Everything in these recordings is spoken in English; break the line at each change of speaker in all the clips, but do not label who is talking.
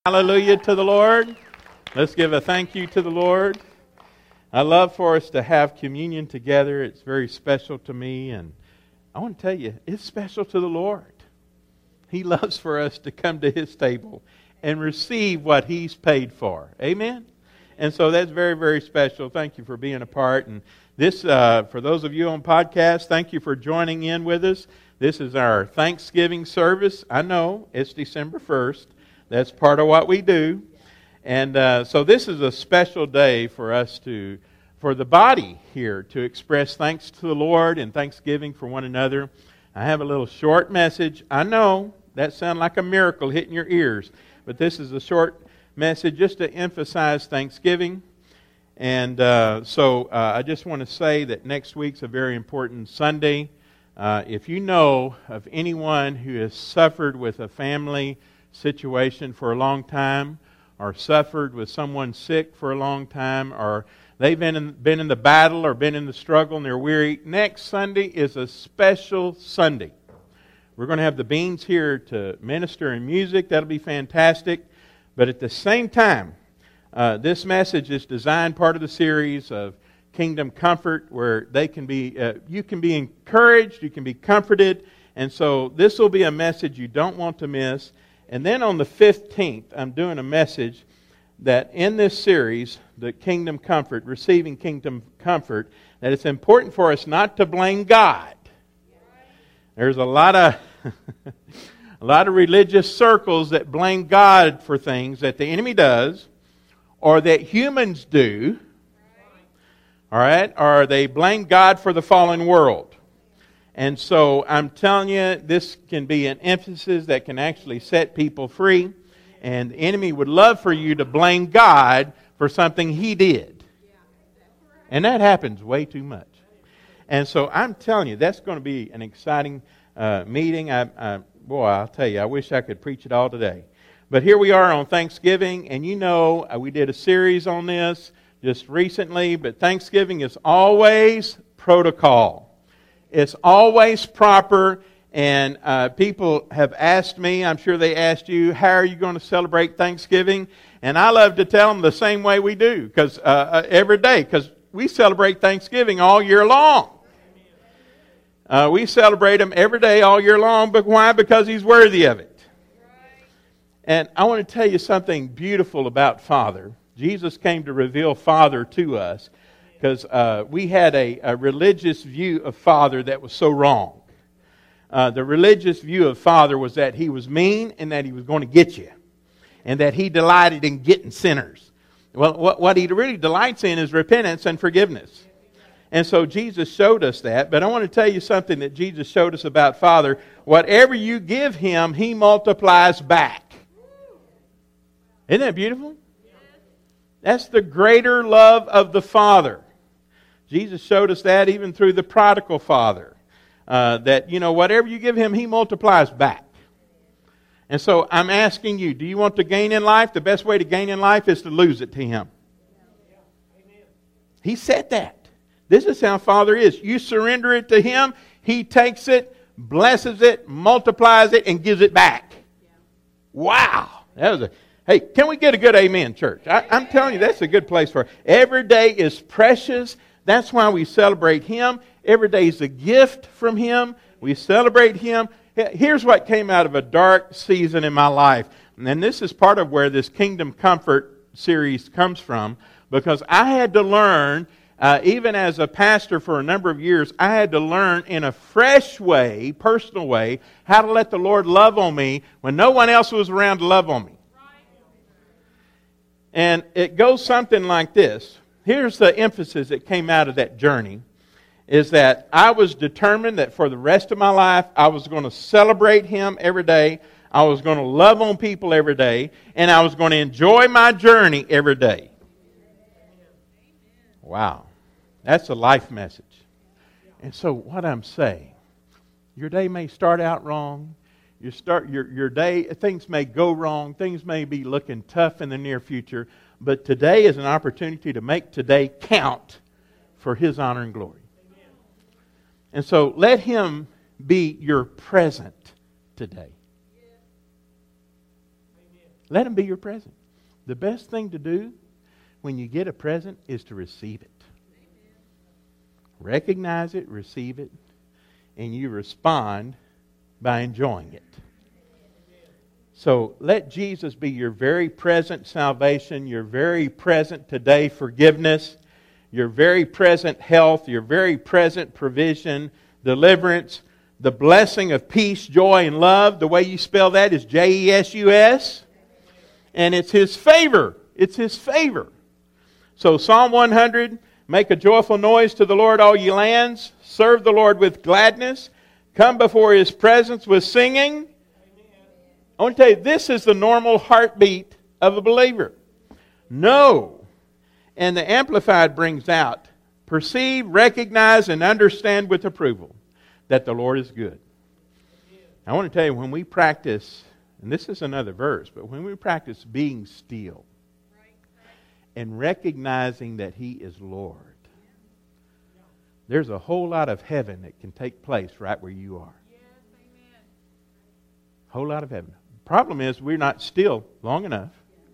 Hallelujah to the Lord. Let's give a thank you to the Lord. I love for us to have communion together. It's very special to me, and I want to tell you, it's special to the Lord. He loves for us to come to His table and receive what He's paid for. Amen? And so that's very, very special. Thank you for being a part. And this, for those of you on podcast, thank you for joining in with us. This is our Thanksgiving service. I know it's December 1st. That's part of what we do. And so this is a special day for us for the body here to express thanks to the Lord and thanksgiving for one another. I have a little short message. I know that sounds like a miracle hitting your ears, but this is a short message just to emphasize Thanksgiving. And so I just want to say that next week's a very important Sunday. If you know of anyone who has suffered with a family situation for a long time, or suffered with someone sick for a long time, or they've been in the battle or been in the struggle and they're weary, next Sunday is a special Sunday. We're going to have the Beans here to minister in music. That'll be fantastic. But at the same time, this message is designed part of the series of Kingdom Comfort, where they can be, you can be encouraged, you can be comforted, and so this will be a message you don't want to miss. And then on the 15th, I'm doing a message that in this series, the Kingdom Comfort, Receiving Kingdom Comfort, that it's important for us not to blame God. There's a lot of religious circles that blame God for things that the enemy does, or that humans do, all right, or they blame God for the fallen world. And so I'm telling you, this can be an emphasis that can actually set people free. And the enemy would love for you to blame God for something He did. And that happens way too much. And so I'm telling you, that's going to be an exciting meeting. I'll tell you, I wish I could preach it all today. But here we are on Thanksgiving. And you know, we did a series on this just recently. But Thanksgiving is always protocol. It's always proper, and people have asked me, I'm sure they asked you, how are you going to celebrate Thanksgiving? And I love to tell them the same way we do, because every day, because we celebrate Thanksgiving all year long. We celebrate Him every day all year long, but why? Because He's worthy of it. And I want to tell you something beautiful about Father. Jesus came to reveal Father to us. Because we had a religious view of Father that was so wrong. The religious view of Father was that He was mean and that He was going to get you. And that He delighted in getting sinners. Well, what He really delights in is repentance and forgiveness. And so Jesus showed us that. But I want to tell you something that Jesus showed us about Father. Whatever you give Him, He multiplies back. Isn't that beautiful? That's the greater love of the Father. Jesus showed us that even through the prodigal father. That, whatever you give him, he multiplies back. And so I'm asking you, do you want to gain in life? The best way to gain in life is to lose it to Him. He said that. This is how Father is. You surrender it to Him, He takes it, blesses it, multiplies it, and gives it back. Wow. Hey, can we get a good amen, church? I'm telling you, that's a good place for it. Every day is precious. That's why we celebrate Him. Every day is a gift from Him. We celebrate Him. Here's what came out of a dark season in my life. And this is part of where this Kingdom Comfort series comes from. Because I had to learn, even as a pastor for a number of years, I had to learn in a fresh way, personal way, how to let the Lord love on me when no one else was around to love on me. And it goes something like this. Here's the emphasis that came out of that journey, is that I was determined that for the rest of my life, I was going to celebrate Him every day. I was going to love on people every day. And I was going to enjoy my journey every day. Wow. That's a life message. And so what I'm saying, your day may start out wrong. Your day, things may go wrong. Things may be looking tough in the near future. But today is an opportunity to make today count for His honor and glory. And so let Him be your present today. Let Him be your present. The best thing to do when you get a present is to receive it. Recognize it, receive it, and you respond by enjoying it. So let Jesus be your very present salvation, your very present today forgiveness, your very present health, your very present provision, deliverance, the blessing of peace, joy, and love. The way you spell that is Jesus. And it's His favor. It's His favor. So Psalm 100, make a joyful noise to the Lord, all ye lands. Serve the Lord with gladness. Come before His presence with singing. I want to tell you, this is the normal heartbeat of a believer. Know, and the Amplified brings out, perceive, recognize, and understand with approval that the Lord is good. I want to tell you, when we practice, and this is another verse, but when we practice being still and recognizing that He is Lord, there's a whole lot of heaven that can take place right where you are. Whole lot of heaven. Problem is, we're not still long enough,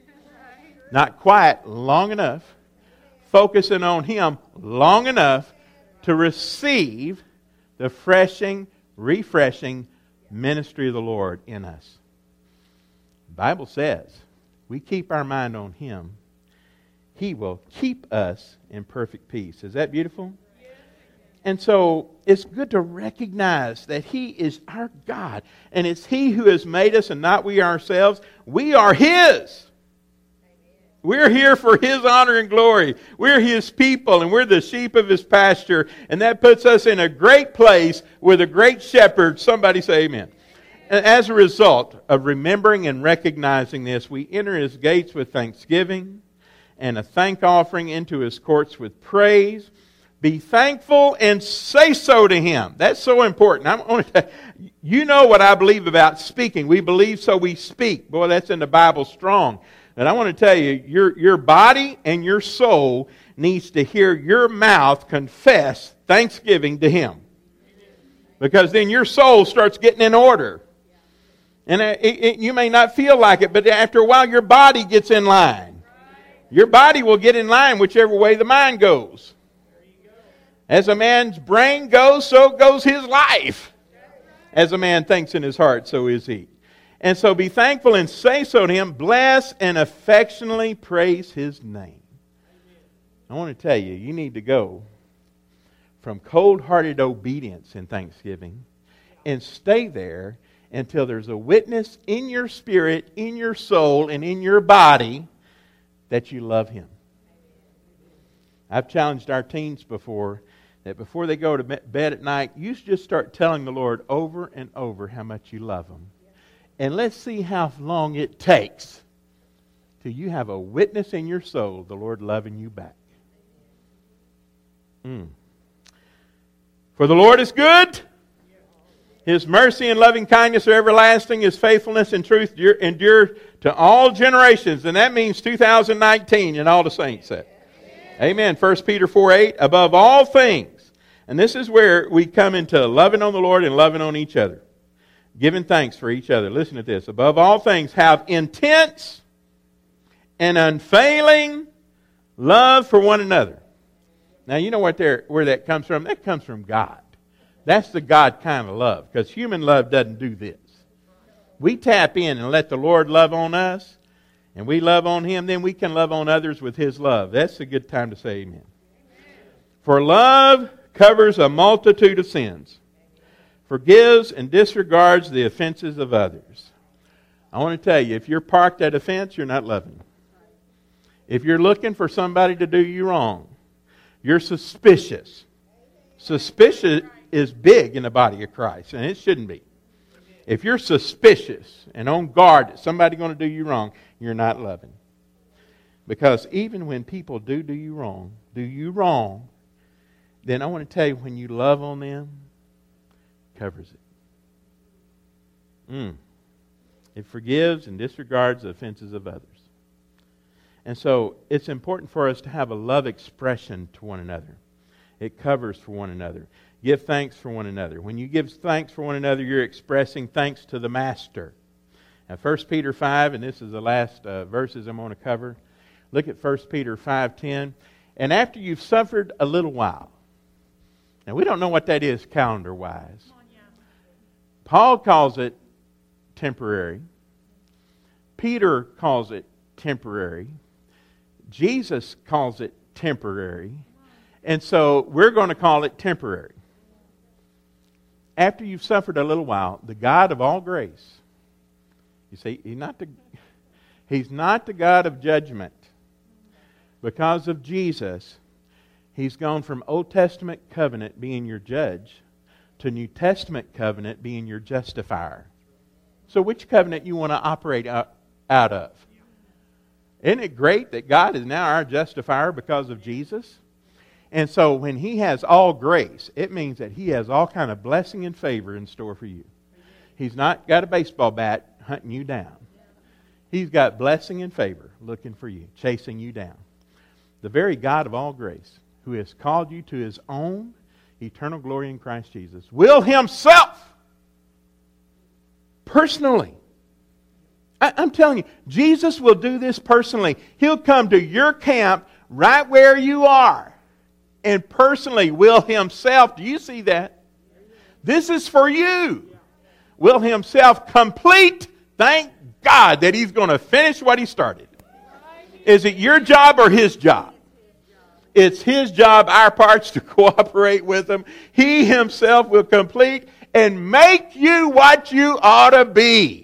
not quiet long enough, focusing on Him long enough to receive the refreshing ministry of the Lord in us. The Bible says, we keep our mind on Him, He will keep us in perfect peace. Is that beautiful? And so it's good to recognize that He is our God. And it's He who has made us and not we ourselves. We are His. We're here for His honor and glory. We're His people and we're the sheep of His pasture. And that puts us in a great place with a great shepherd. Somebody say amen. And as a result of remembering and recognizing this, we enter His gates with thanksgiving and a thank offering, into His courts with praise. Be thankful and say so to Him. That's so important. You know what I believe about speaking. We believe so we speak. Boy, that's in the Bible strong. And I want to tell you, your body and your soul needs to hear your mouth confess thanksgiving to Him. Because then your soul starts getting in order. And you may not feel like it, but after a while your body gets in line. Your body will get in line whichever way the mind goes. As a man's brain goes, so goes his life. As a man thinks in his heart, so is he. And so be thankful and say so to Him. Bless and affectionately praise His name. I want to tell you, you need to go from cold-hearted obedience in thanksgiving and stay there until there's a witness in your spirit, in your soul, and in your body that you love Him. I've challenged our teens before that before they go to bed at night, you just start telling the Lord over and over how much you love Him. And let's see how long it takes till you have a witness in your soul, the Lord loving you back. For the Lord is good. His mercy and loving kindness are everlasting. His faithfulness and truth endure to all generations. And that means 2019, and all the saints said. Amen. 1 Peter 4:8, above all things. And this is where we come into loving on the Lord and loving on each other. Giving thanks for each other. Listen to this. Above all things, have intense and unfailing love for one another. Now, you know where that comes from? That comes from God. That's the God kind of love. Because human love doesn't do this. We tap in and let the Lord love on us, and we love on Him, then we can love on others with His love. That's a good time to say amen. For love covers a multitude of sins, forgives and disregards the offenses of others. I want to tell you, if you're parked at a fence, you're not loving. If you're looking for somebody to do you wrong, you're suspicious. Suspicious is big in the body of Christ, and it shouldn't be. If you're suspicious and on guard that somebody's going to do you wrong, you're not loving. Because even when people do you wrong, then I want to tell you, when you love on them, it covers it. It forgives and disregards the offenses of others. And so it's important for us to have a love expression to one another. It covers for one another. Give thanks for one another. When you give thanks for one another, you're expressing thanks to the Master. Now, 1 Peter 5, and this is the last verses I'm going to cover. Look at 1 Peter 5:10. And after you've suffered a little while. Now, we don't know what that is calendar-wise. Paul calls it temporary. Peter calls it temporary. Jesus calls it temporary. And so we're going to call it temporary. After you've suffered a little while, the God of all grace, you see, He's not the God of judgment. Because of Jesus, He's gone from Old Testament covenant being your judge to New Testament covenant being your justifier. So which covenant you want to operate out of? Isn't it great that God is now our justifier because of Jesus? And so when He has all grace, it means that He has all kind of blessing and favor in store for you. He's not got a baseball bat hunting you down. He's got blessing and favor looking for you, chasing you down. The very God of all grace, who has called you to His own eternal glory in Christ Jesus, will Himself personally, I'm telling you, Jesus will do this personally. He'll come to your camp right where you are and personally will Himself, do you see that? This is for you. Will Himself complete, thank God that He's going to finish what He started. Is it your job or His job? It's His job, our parts, to cooperate with Him. He Himself will complete and make you what you ought to be.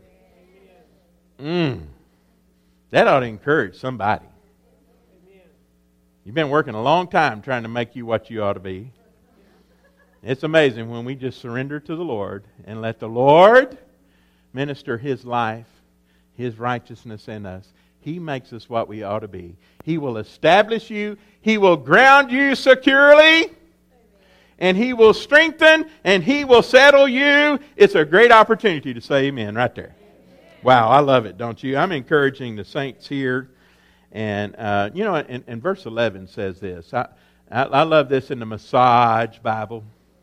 That ought to encourage somebody. You've been working a long time trying to make you what you ought to be. It's amazing when we just surrender to the Lord and let the Lord minister His life, His righteousness in us. He makes us what we ought to be. He will establish you. He will ground you securely. And He will strengthen and He will settle you. It's a great opportunity to say amen right there. Wow, I love it, don't you? I'm encouraging the saints here. And, and verse 11 says this. I love this in the Massage Bible.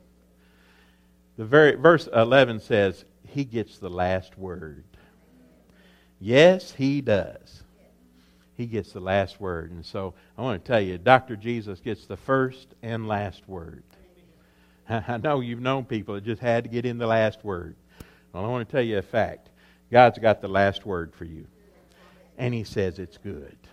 Verse 11 says, He gets the last word. Yes, He does. He gets the last word. And so I want to tell you, Dr. Jesus gets the first and last word. I know you've known people that just had to get in the last word. Well, I want to tell you a fact. God's got the last word for you. And He says it's good.